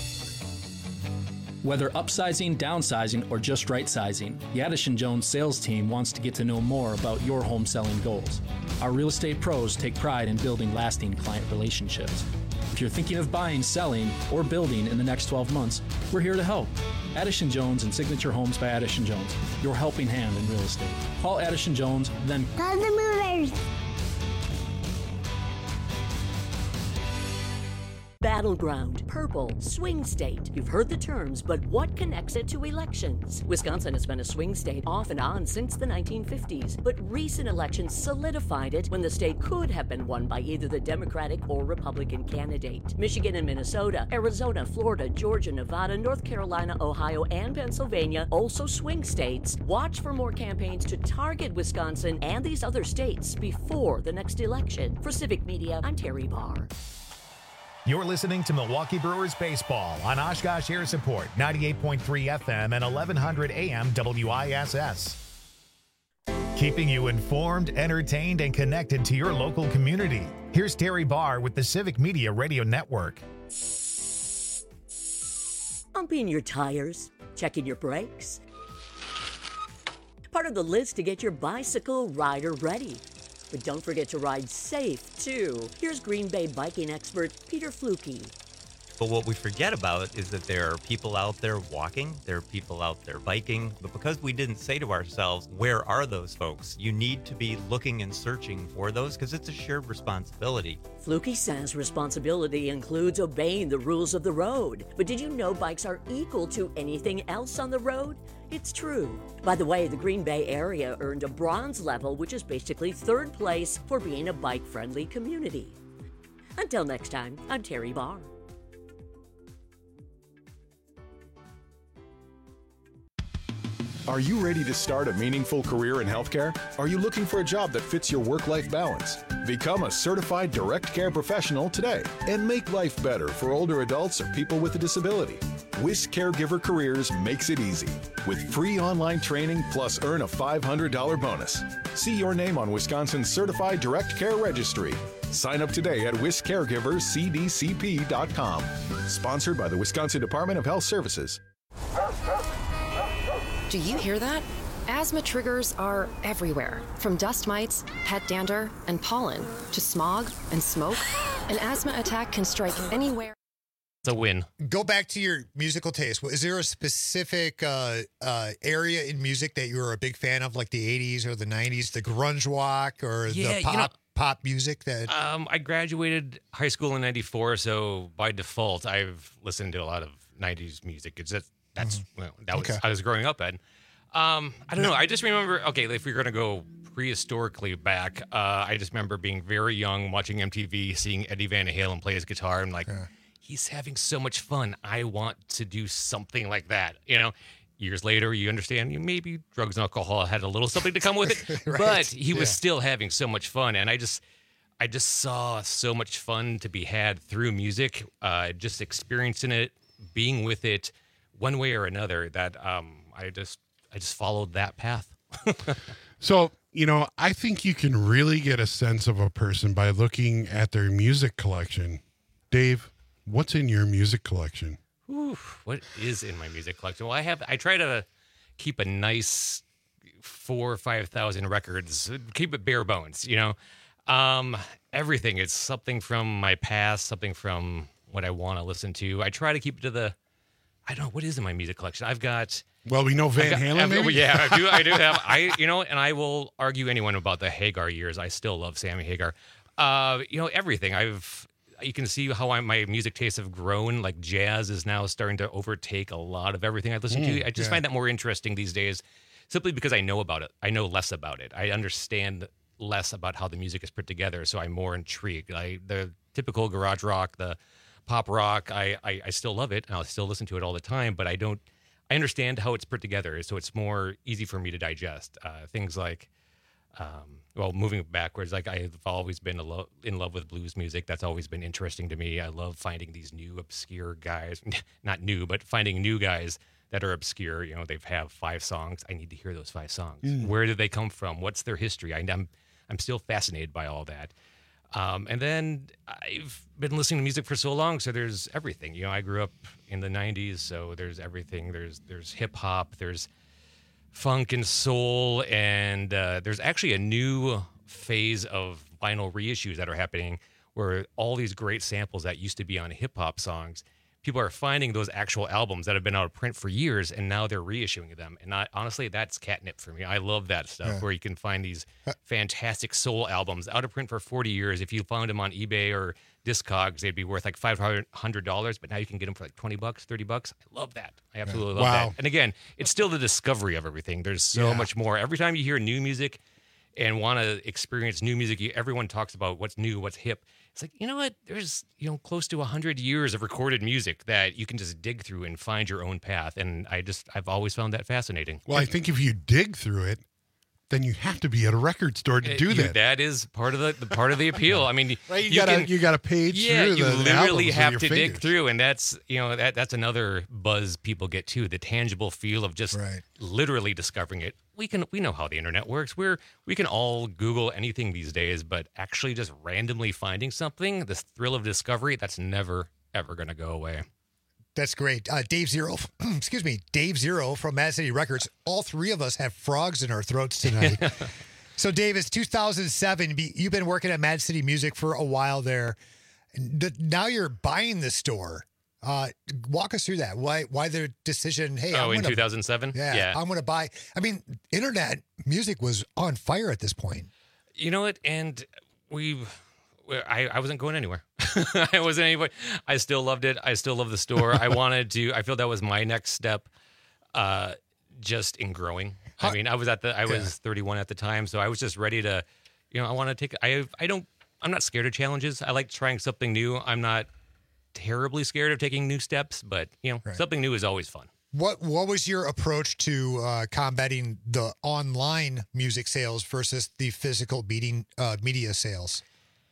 Whether upsizing, downsizing, or just right sizing, the Addison Jones sales team wants to get to know more about your home selling goals. Our real estate pros take pride in building lasting client relationships. If you're thinking of buying, selling, or building in the next twelve months, we're here to help. Addison Jones and Signature Homes by Addison Jones, your helping hand in real estate. Call Addison Jones, then call the movers. Battleground, purple, swing state. You've heard the terms, but what connects it to elections? Wisconsin has been a swing state off and on since the nineteen fifties, but recent elections solidified it when the state could have been won by either the Democratic or Republican candidate. Michigan and Minnesota, Arizona, Florida, Georgia, Nevada, North Carolina, Ohio, and Pennsylvania, also swing states. Watch for more campaigns to target Wisconsin and these other states before the next election. For Civic Media, I'm Terry Barr. You're listening to Milwaukee Brewers Baseball on Oshkosh Air Support, ninety-eight point three F M and eleven hundred A M W I S S. Keeping you informed, entertained, and connected to your local community. Here's Terry Barr with the Civic Media Radio Network. Pumping your tires, checking your brakes. Part of the list to get your bicycle rider ready. But don't forget to ride safe, too. Here's Green Bay biking expert Peter Fluke. But what we forget about is that there are people out there walking, there are people out there biking, but because we didn't say to ourselves, where are those folks? You need to be looking and searching for those because it's a shared responsibility. Fluke says responsibility includes obeying the rules of the road. But did you know bikes are equal to anything else on the road? It's true. By the way, the Green Bay area earned a bronze level, which is basically third place for being a bike-friendly community. Until next time, I'm Terry Barr. Are you ready to start a meaningful career in healthcare? Are you looking for a job that fits your work-life balance? Become a certified direct care professional today and make life better for older adults or people with a disability. Whisk Caregiver Careers makes it easy with free online training plus earn a five hundred dollars bonus. See your name on Wisconsin's Certified Direct Care Registry. Sign up today at whisk caregivers c d c p dot com. Sponsored by the Wisconsin Department of Health Services. Do you hear that? Asthma triggers are everywhere, from dust mites, pet dander, and pollen, to smog and smoke. An asthma attack can strike anywhere. It's a win. Go back to your musical taste. Is there a specific uh, uh, area in music that you were a big fan of, like the eighties or the nineties, the grunge rock or Yeah, the pop you know, pop music? That Um, I graduated high school in ninety-four, so by default, I've listened to a lot of nineties music. It's just, that's Mm-hmm. well, that was Okay. I was growing up in. Um, I don't know. I just remember. Okay, if we're gonna go prehistorically back, uh, I just remember being very young, watching M T V, seeing Eddie Van Halen play his guitar, and like, he's having so much fun. I want to do something like that. You know. Years later, you understand, you maybe drugs and alcohol had a little something to come with it, Right. but he was Yeah. still having so much fun, and I just, I just saw so much fun to be had through music, uh, just experiencing it, being with it, one way or another. That um, I just, I just followed that path. So, you know, I think you can really get a sense of a person by looking at their music collection. Dave, what's in your music collection? Ooh, what is in my music collection? Well, I have, I try to keep a nice four or five thousand records, keep it bare bones, you know. Um, everything. It's something from my past, something from what I want to listen to. I try to keep it to the, I don't know, what is in my music collection? I've got. Well, we know Van I've got- Halen, I've- maybe? Yeah, I do. I do have. I, you know, and I will argue anyone about the Hagar years. I still love Sammy Hagar. Uh, you know, everything. I've. You can see how I, my music tastes have grown. Like jazz is now starting to overtake a lot of everything I listen Mm, to. I just yeah. find that more interesting these days, simply because I know about it. I know less about it. I understand less about how the music is put together, so I'm more intrigued. I, the typical garage rock, the pop rock, I, I, I still love it, and I'll still listen to it all the time, but I don't, I understand how it's put together, so it's more easy for me to digest. Uh, things like, um, well, moving backwards, like I've always been a lo- in love with blues music. That's always been interesting to me. I love finding these new obscure guys, not new, but finding new guys that are obscure. You know, they have five songs. I need to hear those five songs. Mm. Where did they come from? What's their history? I, I'm, I'm still fascinated by all that. Um, and then I've been listening to music for so long, so there's everything. You know, I grew up in the nineties, so there's everything. There's there's hip hop, there's funk and soul, and uh, there's actually a new phase of vinyl reissues that are happening where all these great samples that used to be on hip hop songs, people are finding those actual albums that have been out of print for years, and now they're reissuing them. And I, honestly, that's catnip for me. I love that stuff, Yeah. where you can find these fantastic soul albums out of print for forty years. If you found them on eBay or Discogs, they'd be worth like five hundred dollars, but now you can get them for like twenty bucks, thirty bucks. I love that. I absolutely love Wow. that. And again, it's still the discovery of everything. There's so Yeah. much more. Every time you hear new music and want to experience new music, you- everyone talks about what's new, what's hip. It's like, you know what? There's, you know, close to one hundred years of recorded music that you can just dig through and find your own path. And I just, I've always found that fascinating. Well, I think if you dig through it, then you have to be at a record store to Uh, do you- that. That is part of the, the part of the appeal. I mean, Right, you gotta- you gotta page yeah, through you the literally albums with have your to fingers. dig through, and that's you know that that's another buzz people get too. The tangible feel of just literally discovering it. We can we know how the internet works. We're we can all Google anything these days, but actually just randomly finding something, this thrill of discovery, that's never ever going to go away. That's great. Uh, Dave Zero, excuse me, Dave Zero from Mad City Records. All three of us have frogs in our throats tonight. So, Dave, it's two thousand seven. Be- You've been working at Mad City Music for a while there. And th- now you're buying the store. Uh, walk us through that. Why Why the decision, hey, oh, I'm in gonna, two thousand seven, yeah, I'm going to buy. I mean, internet music was on fire at this point. You know what? And we, I, I wasn't going anywhere. I wasn't anywhere. I still loved it. I still love the store. I wanted to. I feel that was my next step, uh, just in growing. I mean, I was at the. I was thirty-one at the time, so I was just ready to. You know, I want to take. I. I don't. I'm not scared of challenges. I like trying something new. I'm not terribly scared of taking new steps, but you know, something new is always fun. What What was your approach to uh, combating the online music sales versus the physical meeting uh, media sales?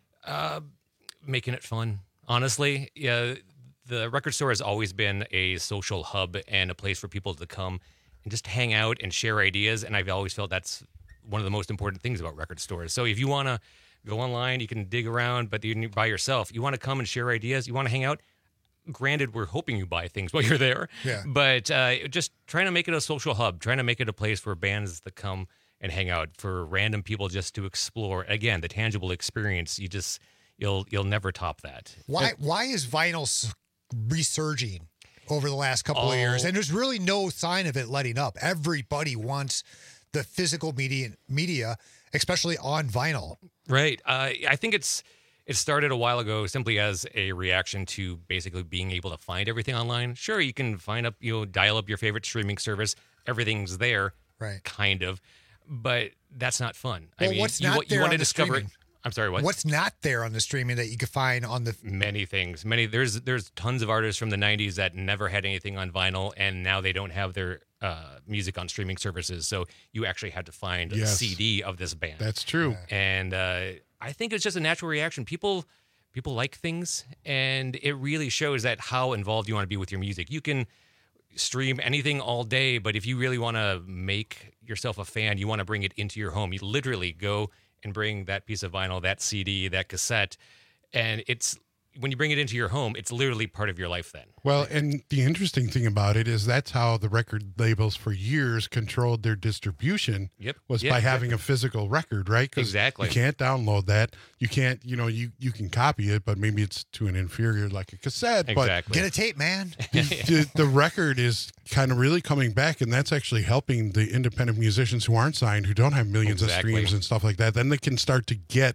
Uh, making it fun, honestly. Yeah, the record store has always been a social hub and a place for people to come and just hang out and share ideas. And I've always felt that's one of the most important things about record stores. So if you want to go online, you can dig around, but you're by yourself. You want to come and share ideas. You want to hang out. Granted, we're hoping you buy things while you're there. Yeah. But uh, just trying to make it a social hub, trying to make it a place for bands that come and hang out, for random people just to explore. Again, the tangible experience. You just you'll you'll never top that. Why Why is vinyl s- resurging over the last couple Oh. of years? And there's really no sign of it letting up. Everybody wants the physical media, media, especially on vinyl. Right. Uh, I think it's it started a while ago simply as a reaction to basically being able to find everything online. Sure, you can find up, you know, dial up your favorite streaming service. Everything's there, right? Kind of, but that's not fun. Well, I mean, what's you, not wa- you there want on to the discover streaming? it. I'm sorry. What? What's not there on the streaming that you could find on the Many things. Many there's there's tons of artists from the nineties that never had anything on vinyl, and now they don't have their uh, music on streaming services. So you actually had to find Yes. a C D of this band. That's true. And uh, I think it's just a natural reaction. People people like things, and it really shows that how involved you want to be with your music. You can stream anything all day, but if you really want to make yourself a fan, you want to bring it into your home. You literally go and bring that piece of vinyl, that C D, that cassette, and it's when you bring it into your home, it's literally part of your life then. Well, and the interesting thing about it is that's how the record labels for years controlled their distribution. Yep. Was Yeah, by having exactly. a physical record, right? 'Cause Exactly. You can't download that. You can't, you know, you, you can copy it, but maybe it's to an inferior, like a cassette. Exactly. Get a tape, man. But the, the record is kind of really coming back, and that's actually helping the independent musicians who aren't signed, who don't have millions Exactly. of streams and stuff like that. Then they can start to get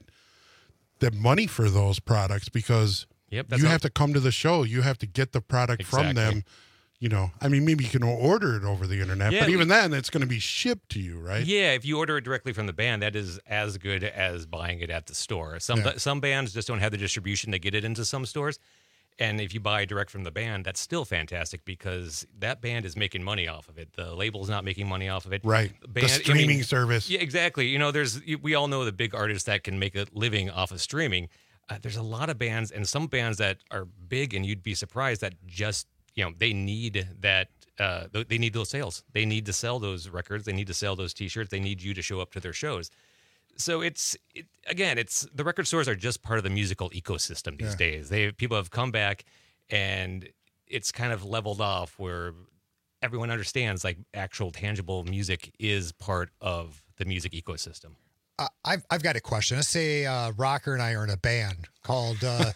the money for those products because Yep, that's you how- have to come to the show. You have to get the product from Exactly. them. You know, I mean, maybe you can order it over the internet, Yeah, but we- even then, it's going to be shipped to you, right? Yeah, if you order it directly from the band, that is as good as buying it at the store. Some Yeah. some bands just don't have the distribution to get it into some stores. And if you buy direct from the band, that's still fantastic because that band is making money off of it. The label's not making money off of it. Right. The Band- I mean, streaming service. Yeah, exactly. You know, there's we all know the big artists that can make a living off of streaming. Uh, there's a lot of bands and some bands that are big, and you'd be surprised that just you know they need that. Uh, th- they need those sales. They need to sell those records. They need to sell those T-shirts. They need you to show up to their shows. So it's it, again, it's the record stores are just part of the musical ecosystem these Yeah. days. They people have come back, and it's kind of leveled off where everyone understands like actual tangible music is part of the music ecosystem. Uh, I've I've got a question. Let's say uh, Rocker and I are in a band called. Uh,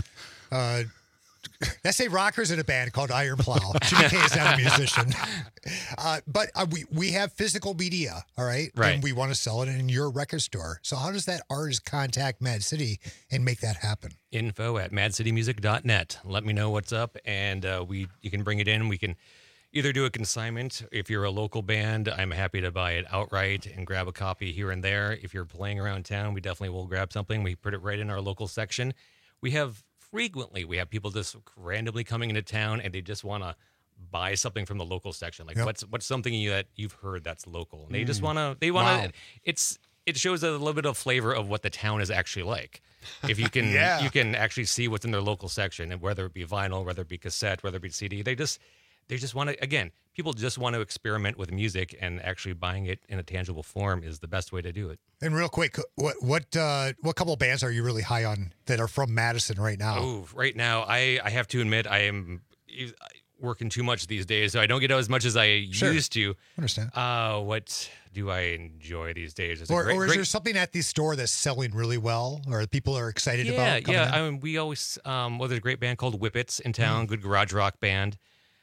uh, let's say Rocker's in a band called Iron Plow. Jimmy K is not a musician, uh, but uh, we we have physical media, all right, Right. and we want to sell it in your record store. So how does that artist contact Mad City and make that happen? Info at mad city music dot net. Let me know what's up, and uh, we you can bring it in. We can either do a consignment. If you're a local band, I'm happy to buy it outright and grab a copy here and there. If you're playing around town, we definitely will grab something. We put it right in our local section. We have frequently we have people just randomly coming into town and they just want to buy something from the local section. Like Yep. what's what's something you, that you've heard that's local, and they just Mm. want to they want to. Wow. It's it shows a little bit of flavor of what the town is actually like. If you can Yeah. you can actually see what's in their local section, and whether it be vinyl, whether it be cassette, whether it be C D, they just they just want to again people just want to experiment with music, and actually buying it in a tangible form is the best way to do it. And real quick, what what uh, what couple bands are you really high on that are from Madison right now? Oh, right now I I have to admit I am working too much these days, so I don't get out as much as I Sure. used to. Understand. Uh, what do I enjoy these days? It's a Or, great- or is great- there something at the store that's selling really well, or people are excited yeah, about? coming yeah. in? I mean, we always um, well, there's a great band called Whippets in town, good garage rock band.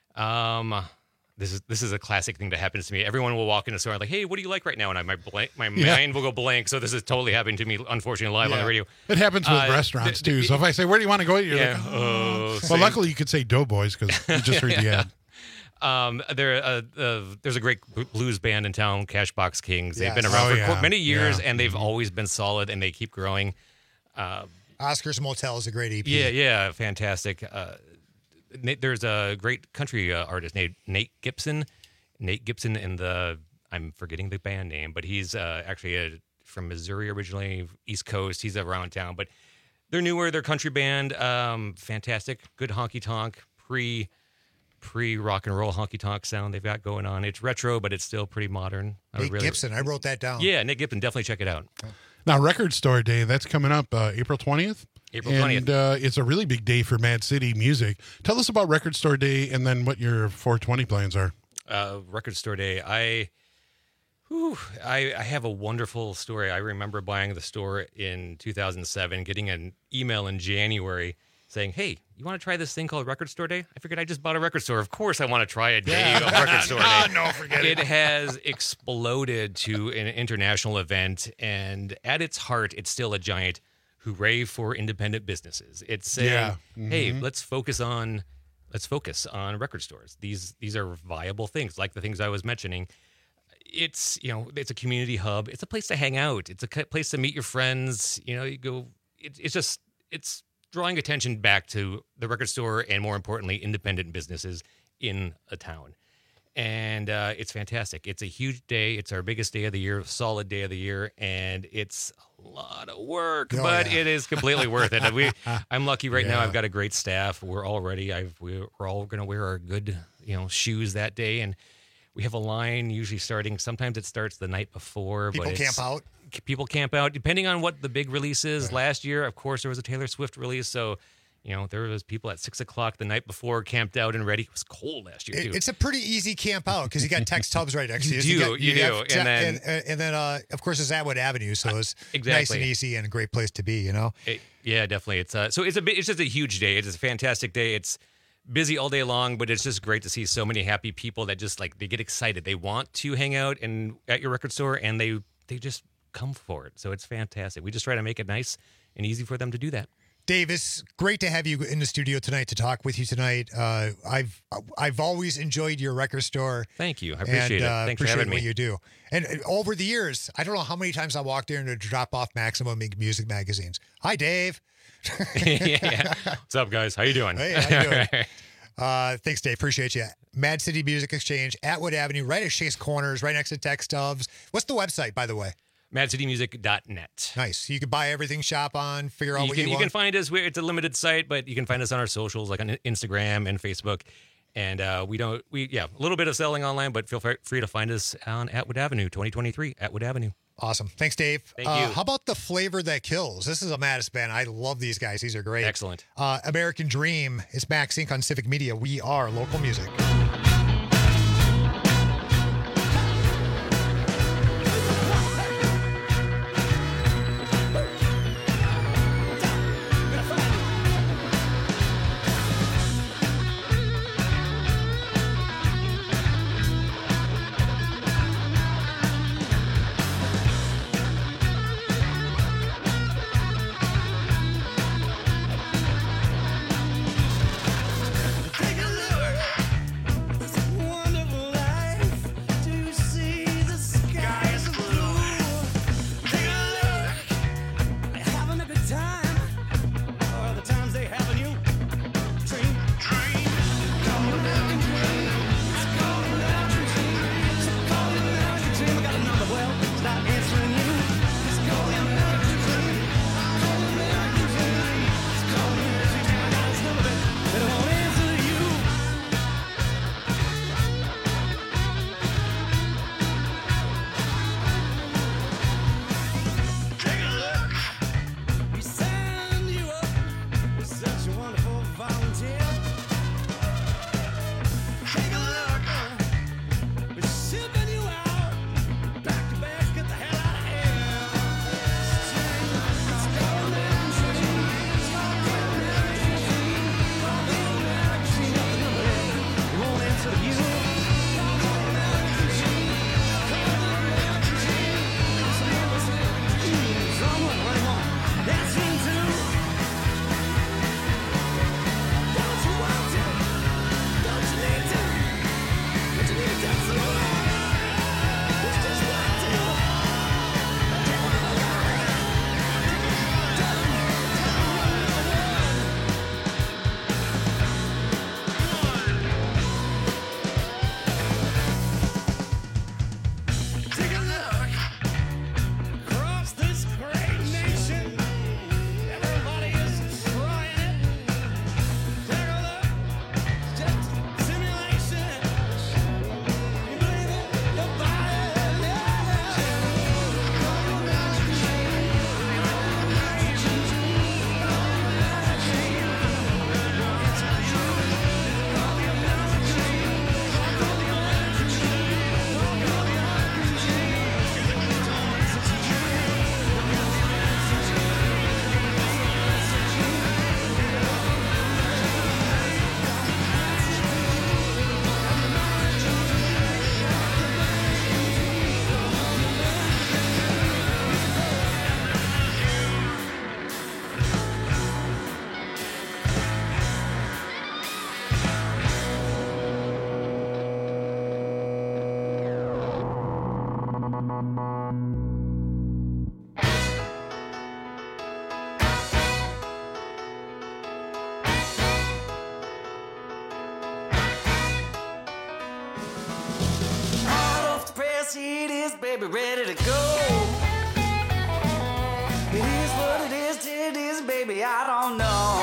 Um, this is this is a classic thing that happens to me. Everyone will walk in the store and like, hey, what do you like right now? And I, my blank, my Yeah. mind will go blank. So this is totally happening to me, unfortunately, live on Yeah. the radio. It happens with Uh, restaurants the- too. the- So if I say, "Where do you want to go?" You're yeah, like, oh, "Oh." Well, same. luckily you could say Doughboys because you just heard the ad. Um, there, uh, uh, there's a great blues band in town, Cashbox Kings. They've been Yes. around Oh, for yeah. qu- many years, Yeah. and they've always been solid, and they keep growing. Uh, Oscar's Motel is a great E P. yeah, yeah, fantastic. Uh, Nate, there's a great country uh, artist, Nate, Nate Gibson. Nate Gibson and the, I'm forgetting the band name, but he's uh, actually a, from Missouri originally, East Coast. He's around town, but they're newer. They're country band. Um, fantastic. Good honky tonk, pre pre rock and roll honky tonk sound they've got going on. It's retro, but it's still pretty modern. I Nate really, Gibson, I wrote that down. Yeah, Nick Gibson. Definitely check it out. Now, Record Store Day, that's coming up uh, April twentieth. April twentieth. And uh, it's a really big day for Mad City Music. Tell us about Record Store Day and then what your four twenty plans are. Uh, Record Store Day. I, whew, I I have a wonderful story. I remember buying the store in two thousand seven, getting an email in January saying, "Hey, you want to try this thing called Record Store Day?" I figured I just bought a record store. Of course I want to try a day of Record Store Day. Oh, no, forget it. It has exploded to an international event, and at its heart, it's still a giant hooray for independent businesses. It's saying, Yeah. hey, Mhm. let's focus on let's focus on record stores. These these are viable things, like the things I was mentioning. It's, you know, it's a community hub. It's a place to hang out. It's a c- place to meet your friends. You know, you go. It, it's just it's drawing attention back to the record store and, more importantly, independent businesses in a town. And uh, it's fantastic. It's a huge day. It's our biggest day of the year, solid day of the year, and it's a lot of work, Oh, but yeah. it is completely worth it. We, I'm lucky right now. Yeah. I've got a great staff. We're all ready. I've, we're all going to wear our good, you know, shoes that day, and we have a line usually starting. Sometimes it starts the night before. People but it's- camp out. People camp out depending on what the big release is. Right. Last year, of course, there was a Taylor Swift release, so. You know, there was people at six o'clock the night before camped out and ready. It was cold last year, too. It, it's a pretty easy camp out because you got Tex Tubbs right next to you. You So do, got- you do. have Te- And then- and, and then, uh, of course, it's Atwood Avenue, so it's Exactly. nice and easy and a great place to be. You know. It, yeah, definitely. It's uh, so it's a bit, it's just a huge day. It's a fantastic day. It's busy all day long, but it's just great to see so many happy people that just like they get excited. They want to hang out and at your record store, and they they just come for it. So it's fantastic. We just try to make it nice and easy for them to do that. Dave, it's great to have you in the studio tonight to talk with you tonight. Uh, I've I've always enjoyed your record store. Thank you. I appreciate and, it. Uh, Thanks appreciate for having what me. you do. And uh, over the years, I don't know how many times I walked there to drop off Maximum Music magazines. Hi, Dave. yeah. What's up, guys? How you doing? Hey, how you doing? Uh, thanks, Dave. Appreciate you. Mad City Music Exchange, Atwood Avenue, right at Chase Corners, right next to Tex Tubbs. What's the website, by the way? mad city music dot net. Nice. You can buy everything, shop on, figure out You what can, you, you want. can find us. We're, it's a limited site, but you can find us on our socials, like on Instagram and Facebook. And uh, we don't, we yeah, a little bit of selling online, but feel free to find us on Atwood Avenue, twenty twenty-three, Atwood Avenue. Awesome. Thanks, Dave. Thank uh, you. How about The Flavor That Kills? This is a Mattis band. I love these guys. These are great. Excellent. Uh, American Dream. It's Max Inc on Civic Media. We are local music. It is, baby, ready to go. It is what it is, it is, baby, I don't know.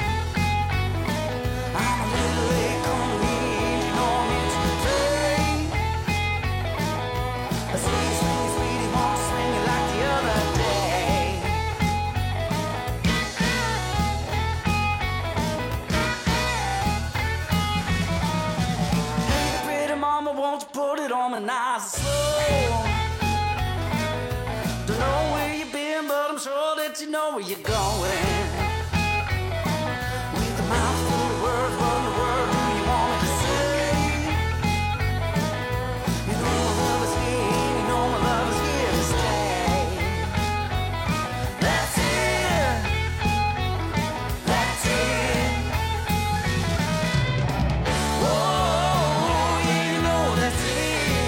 I'm a little late coming in, you know me today. Sweetie, sweetie, sweetie, won't you swing it like the other day? Hey, pretty mama, won't you put it on my nice and slow? Don't know where you've been, but I'm sure that you know where you're going. With a mouth full of words, what in the world do you want me to say? You know my love is here, you know my love is here to stay. That's it, that's it. Oh, yeah, you know that's it.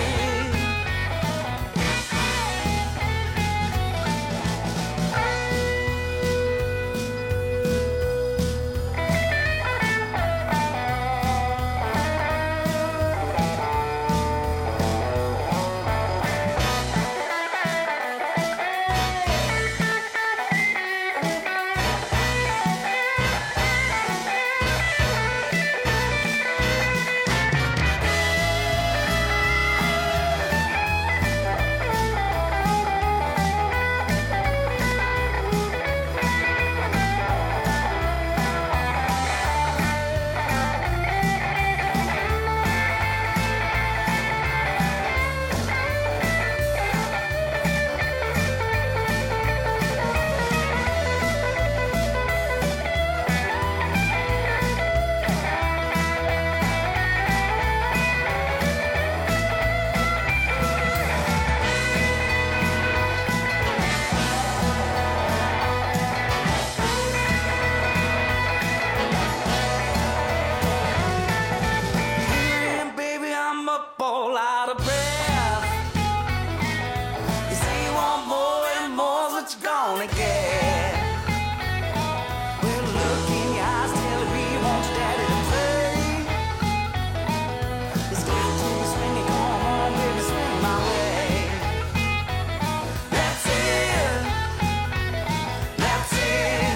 And baby, I'm up all out of breath. You say you want more and more's what you're gonna get. Well, look in your eyes, tell me you want your daddy to play. It's time to swing it, come on, baby, swing my way. That's it, that's it.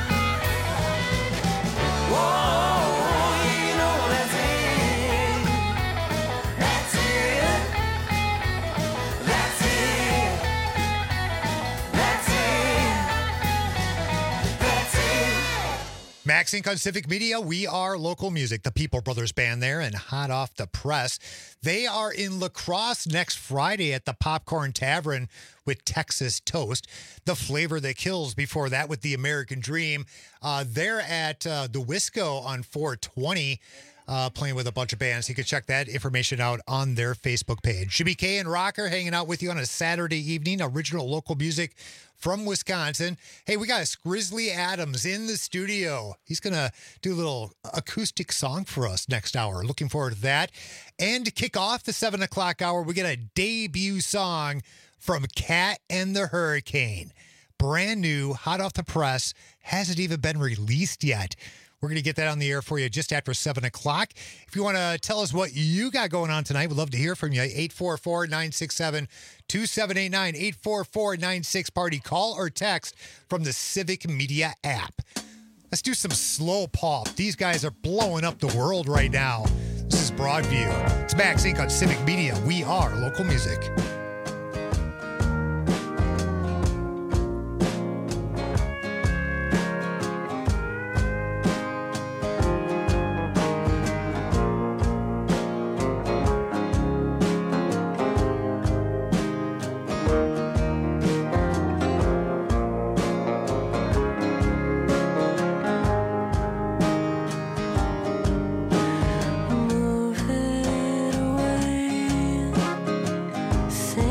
Whoa, you know that's it. That's it, that's it, that's it, that's it. Max Inc on Civic Media. We are local music. The People Brothers Band there and hot off the press. They are in La Crosse next Friday at the Popcorn Tavern with Texas Toast. The Flavor That Kills before that with The American Dream. Uh, they're at uh, the Wisco on four twenty. Uh, playing with a bunch of bands. You can check that information out on their Facebook page. Jimmy K and Rocker hanging out with you on a Saturday evening. Original local music from Wisconsin. Hey, we got Grizzly Adams in the studio. He's going to do a little acoustic song for us next hour. Looking forward to that. And to kick off the seven o'clock hour, we get a debut song from Cat and the Hurricane. Brand new, hot off the press. Hasn't even been released yet. We're going to get that on the air for you just after seven o'clock. If you want to tell us what you got going on tonight, we'd love to hear from you. eight four four, nine six seven, two seven eight nine, eight four four, nine six party. Call or text from the Civic Media app. Let's do some slow pop. These guys are blowing up the world right now. This is Broadview. It's Max Inc on Civic Media. We are local music. Move it away.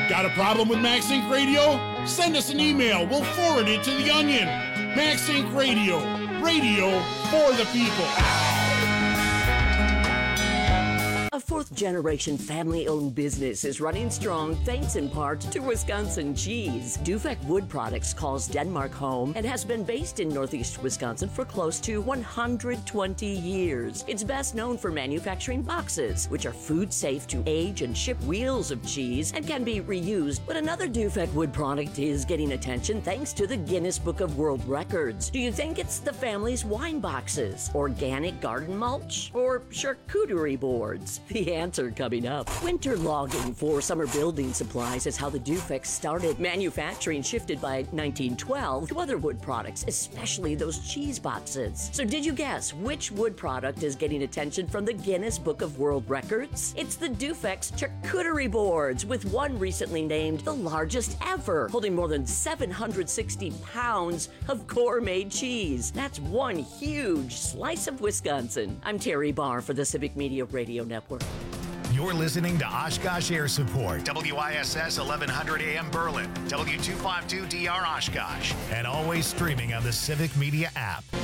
Got a problem with MaxSync Radio? Send us an email. We'll forward it to the Onion. MaxSync Radio. Radio for the people. A fourth-generation family-owned business is running strong thanks in part to Wisconsin cheese. Dufek Wood Products calls Denmark home and has been based in northeast Wisconsin for close to one hundred twenty years. It's best known for manufacturing boxes, which are food-safe to age and ship wheels of cheese and can be reused. But another Dufek Wood product is getting attention thanks to the Guinness Book of World Records. Do you think it's the family's wine boxes, organic garden mulch, or charcuterie boards? The answer coming up. Winter logging for summer building supplies is how the Dufek started. Manufacturing shifted by nineteen twelve to other wood products, especially those cheese boxes. So did you guess which wood product is getting attention from the Guinness Book of World Records? It's the Dufek's charcuterie boards, with one recently named the largest ever, holding more than seven hundred sixty pounds of gourmet cheese. That's one huge slice of Wisconsin. I'm Terry Barr for the Civic Media Radio Network. You're listening to Oshkosh Air Support, W I S S eleven hundred A M Berlin, W two fifty-two D R Oshkosh, and always streaming on the Civic Media app.